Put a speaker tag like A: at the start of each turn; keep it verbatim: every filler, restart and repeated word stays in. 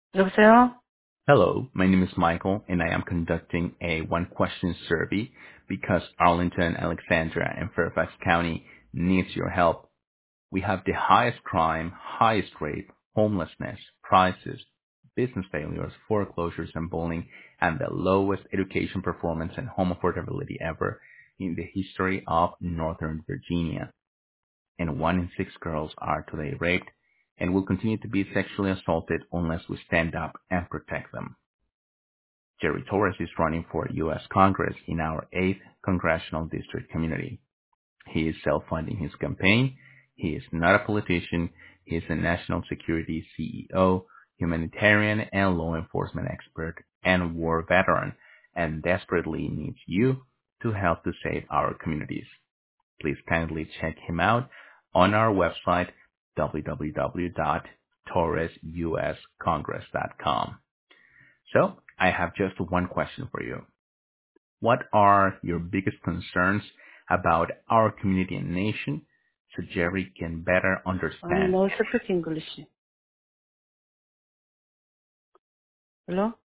A: 여보세요?
B: Hello, my name is Michael, and I am conducting a one-question survey because Arlington, Alexandria, and Fairfax County needs your help. We have the highest crime, highest rape, homelessness, prices, business failures, foreclosures, and bullying, and the lowest education performance and home affordability ever in the history of Northern Virginia. And one in six girls are today raped and will continue to be sexually assaulted unless we stand up and protect them. Jerry Torres is running for U S Congress in our eighth Congressional District community. He is self-funding his campaign. He is not a politician. He is a national security C E O, humanitarian and law enforcement expert, and war veteran, and desperately needs you to help to save our communities. Please kindly check him out on our website, w w w dot torres u s congress dot com. So I have just one question for you. What are your biggest concerns about our community and nation so Jerry can better
A: 아니,
B: understand?
A: no speak English. Hello?